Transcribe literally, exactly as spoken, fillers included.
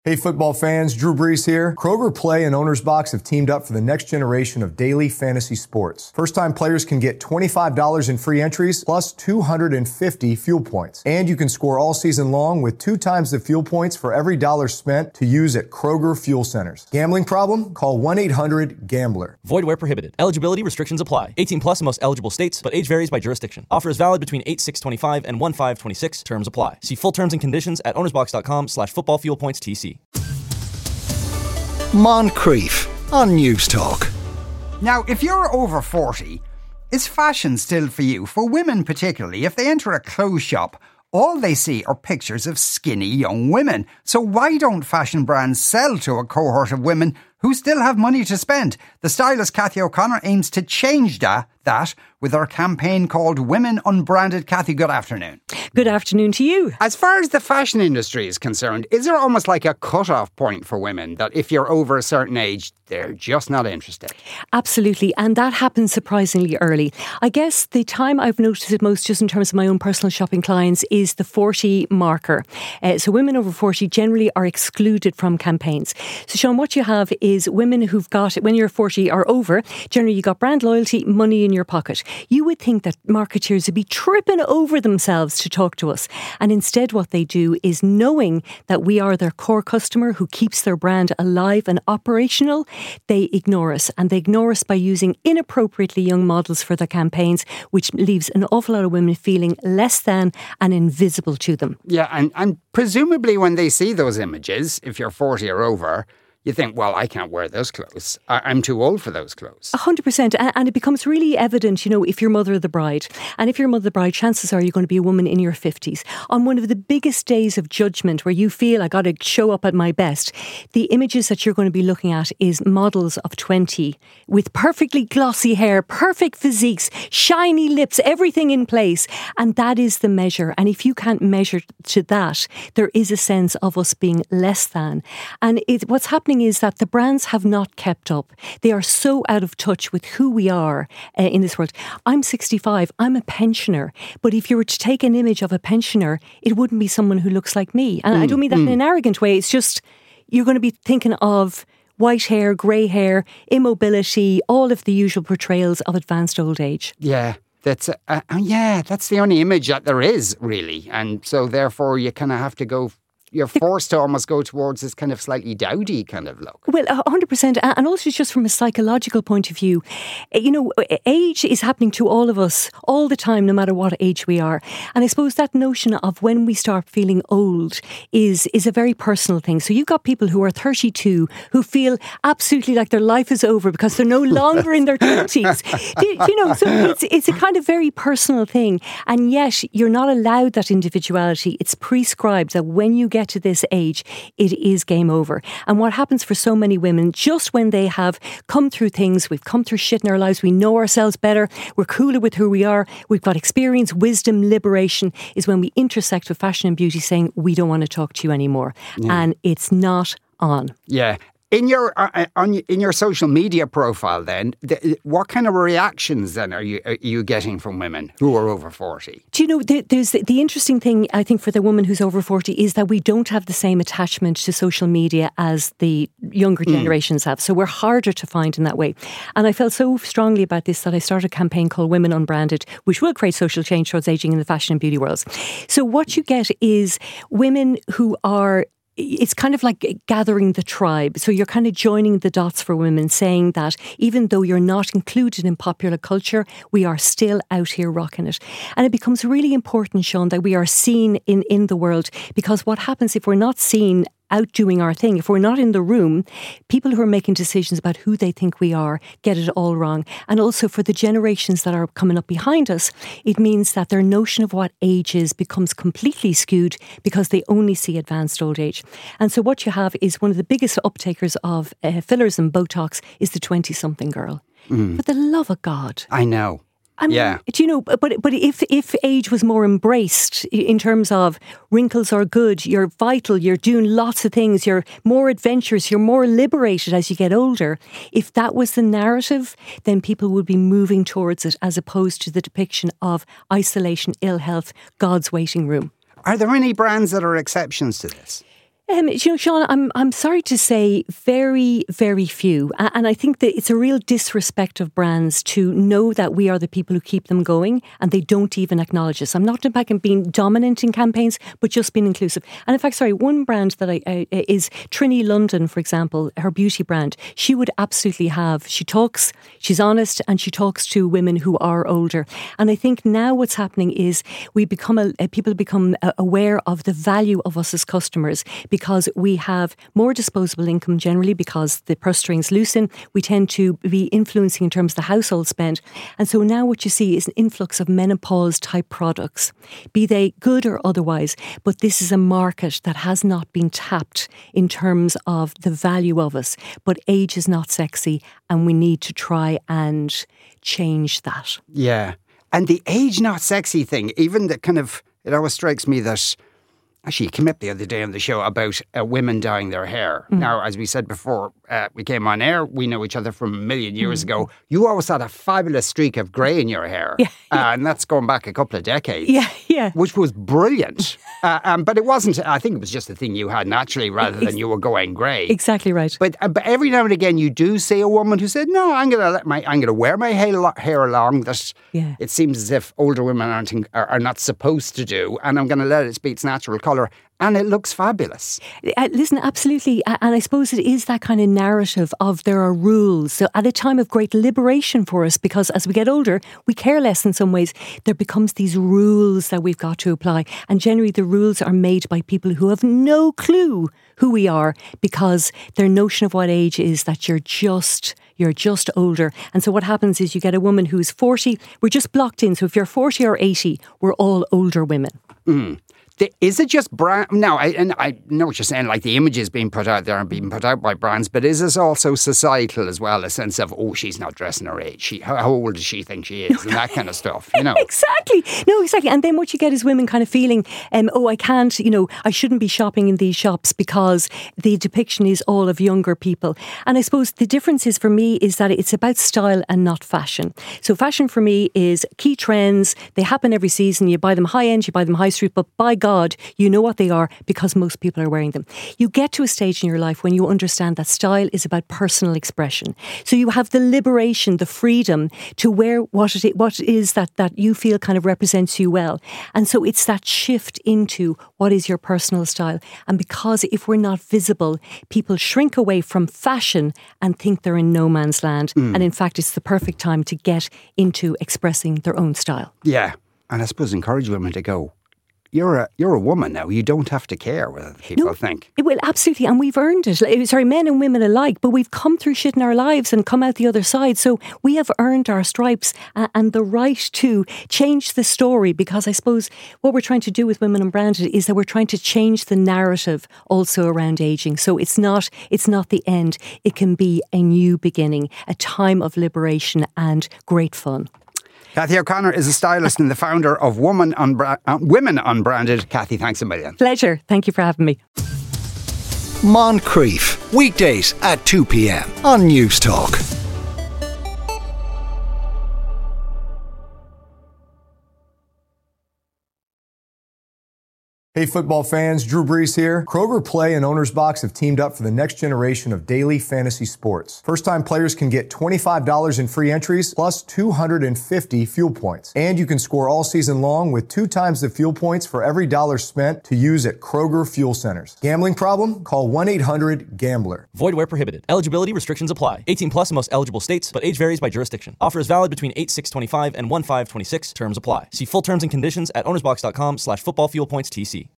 Hey football fans, Drew Brees here. Kroger Play and Owner's Box have teamed up for the next generation of daily fantasy sports. First-time players can get twenty-five dollars in free entries plus two hundred fifty fuel points. And you can score all season long with two times the fuel points for every dollar spent to use at Kroger Fuel Centers. Gambling problem? Call one eight hundred gambler. Void where prohibited. Eligibility restrictions apply. eighteen plus in most eligible states, but age varies by jurisdiction. Offer is valid between eight six twenty-five and one five twenty-six. Terms apply. See full terms and conditions at ownersbox.com slash football fuel points TC. Moncrief on News Talk. Now, if you're over forty, is fashion still for you? For women particularly, if they enter a clothes shop, all they see are pictures of skinny young women. So why don't fashion brands sell to a cohort of women who still have money to spend? The stylist Cathy O'Connor aims to change that, that with her campaign called Women Unbranded. Cathy, good afternoon. Good afternoon to you. As far as the fashion industry is concerned, is there almost like a cut-off point for women that if you're over a certain age, they're just not interested? Absolutely, and that happens surprisingly early. I guess the time I've noticed it most, just in terms of my own personal shopping clients, is the forty marker. Uh, so women over forty generally are excluded from campaigns. So Sean, what you have is women who've got, when you're forty or over, generally you got brand loyalty, money in your pocket. You would think that marketeers would be tripping over themselves to talk to us. And instead what they do is, knowing that we are their core customer who keeps their brand alive and operational, they ignore us. And they ignore us by using inappropriately young models for their campaigns, which leaves an awful lot of women feeling less than and invisible to them. Yeah, and, and presumably when they see those images, if you're forty or over, you think, well, I can't wear those clothes. I- I'm too old for those clothes. A hundred percent. And it becomes really evident, you know, if you're mother of the bride. And if you're mother of the bride, chances are you're going to be a woman in your fifties. On one of the biggest days of judgment where you feel I got to show up at my best, the images that you're going to be looking at is models of twenty with perfectly glossy hair, perfect physiques, shiny lips, everything in place. And that is the measure. And if you can't measure to that, there is a sense of us being less than. And it, what's happening is that the brands have not kept up. They are so out of touch with who we are uh, in this world. I'm sixty-five, I'm a pensioner, but if you were to take an image of a pensioner, it wouldn't be someone who looks like me. And mm, I don't mean that mm. in an arrogant way. It's just, you're going to be thinking of white hair, grey hair, immobility, all of the usual portrayals of advanced old age. Yeah. That's uh, uh, yeah, that's the only image that there is, really. And so therefore you kind of have to go, you're forced to almost go towards this kind of slightly dowdy kind of look. Well, one hundred percent. And also just from a psychological point of view, you know, age is happening to all of us all the time, no matter what age we are. And I suppose that notion of when we start feeling old is, is a very personal thing. So you've got people who are thirty-two who feel absolutely like their life is over because they're no longer in their twenties. You know, so it's, it's a kind of very personal thing. And yet you're not allowed that individuality. It's prescribed that when you get to this age, it is game over. And what happens for so many women, just when they have come through things, we've come through shit in our lives, we know ourselves better, we're cooler with who we are, we've got experience, wisdom, liberation, is when we intersect with fashion and beauty saying, we don't want to talk to you anymore. Yeah. And it's not on. Yeah. In your uh, on in your social media profile, then, the, what kind of reactions then are you are you getting from women who are over forty? Do you know, there, there's the, the interesting thing, I think, for the woman who's over forty is that we don't have the same attachment to social media as the younger mm. generations have. So we're harder to find in that way. And I felt so strongly about this that I started a campaign called Women Unbranded, which will create social change towards ageing in the fashion and beauty worlds. So what you get is women who are, it's kind of like gathering the tribe. So you're kind of joining the dots for women, saying that even though you're not included in popular culture, we are still out here rocking it. And it becomes really important, Sean, that we are seen in, in the world, because what happens if we're not seen out doing our thing, if we're not in the room, people who are making decisions about who they think we are get it all wrong. And also for the generations that are coming up behind us, it means that their notion of what age is becomes completely skewed because they only see advanced old age. And so what you have is one of the biggest uptakers of uh, fillers and Botox is the twenty-something girl. Mm. For the love of God. I know. I mean, yeah. Do you know, but but if if age was more embraced in terms of wrinkles are good, you're vital, you're doing lots of things, you're more adventurous, you're more liberated as you get older. If that was the narrative, then people would be moving towards it as opposed to the depiction of isolation, ill health, God's waiting room. Are there any brands that are exceptions to this? Um, you know, Sean, I'm I'm sorry to say very, very few. And I think that it's a real disrespect of brands to know that we are the people who keep them going and they don't even acknowledge us. I'm not back in being dominant in campaigns, but just being inclusive. And in fact, sorry, one brand that I, I is Trini London, for example, her beauty brand. She would absolutely have, she talks, she's honest, and she talks to women who are older. And I think now what's happening is we become, a, people become aware of the value of us as customers because we have more disposable income generally because the purse strings loosen. We tend to be influencing in terms of the household spend. And so now what you see is an influx of menopause type products, be they good or otherwise. But this is a market that has not been tapped in terms of the value of us. But age is not sexy and we need to try and change that. Yeah. And the age not sexy thing, even the kind of, it always strikes me that actually, you came up the other day on the show about uh, women dyeing their hair. Mm. Now, as we said before, uh, we came on air. We know each other from a million years mm. ago. You always had a fabulous streak of grey in your hair. Yeah, yeah. Uh, and that's going back a couple of decades. Yeah, yeah. Which was brilliant. uh, um, but it wasn't, I think it was just a thing you had naturally rather than you were going grey. Exactly right. But, uh, but every now and again, you do see a woman who said, no, I'm going to let my, I'm going to wear my hair, hair along. That yeah. It seems as if older women aren't, are, are not supposed to do. And I'm going to let it be its natural colour. And it looks fabulous. Uh, listen, absolutely. And I suppose it is that kind of narrative of there are rules. So at a time of great liberation for us, because as we get older, we care less in some ways. There becomes these rules that we've got to apply. And generally the rules are made by people who have no clue who we are because their notion of what age is that you're just... you're just older. And so what happens is you get a woman who's forty. We're just blocked in. So if you're forty or eighty, we're all older women. Mm. Is it just brand? No, I, and I know what you're saying, like the images being put out there and being put out by brands, but is this also societal as well? A sense of, oh, she's not dressing her age. She, how old does she think she is? And that kind of stuff, you know? Exactly. No, exactly. And then what you get is women kind of feeling, um, oh, I can't, you know, I shouldn't be shopping in these shops because the depiction is all of younger people. And I suppose the difference is for me is that it's about style and not fashion. So fashion for me is key trends. They happen every season. You buy them high end, you buy them high street, but by God, you know what they are because most people are wearing them. You get to a stage in your life when you understand that style is about personal expression. So you have the liberation, the freedom to wear what it is, what it is that, that you feel kind of represents you well. And so it's that shift into what is your personal style. And because if we're not visible, people shrink away from fashion and think they're in no man's land. Mm. And in fact, it's the perfect time to get into expressing their own style. Yeah. And I suppose encourage women to go, You're a you're a woman now. You don't have to care what people no, think. Well, absolutely, and we've earned it. Sorry, men and women alike, but we've come through shit in our lives and come out the other side. So we have earned our stripes uh, and the right to change the story. Because I suppose what we're trying to do with Women Unbranded is that we're trying to change the narrative also around ageing. So it's not it's not the end. It can be a new beginning, a time of liberation and great fun. Cathy O'Connor is a stylist and the founder of Woman Unbra- uh, Women Unbranded. Cathy, thanks a million. Pleasure. Thank you for having me. Moncrief, weekdays at two p.m. on News Talk. Hey football fans, Drew Brees here. Kroger Play and Owner's Box have teamed up for the next generation of daily fantasy sports. First-time players can get twenty-five dollars in free entries plus two hundred fifty fuel points. And you can score all season long with two times the fuel points for every dollar spent to use at Kroger Fuel Centers. Gambling problem? Call one eight hundred gambler. Void where prohibited. Eligibility restrictions apply. eighteen plus in most eligible states, but age varies by jurisdiction. Offer is valid between eight six twenty-five and one five twenty-six. Terms apply. See full terms and conditions at ownersbox dot com slash football fuel points T C.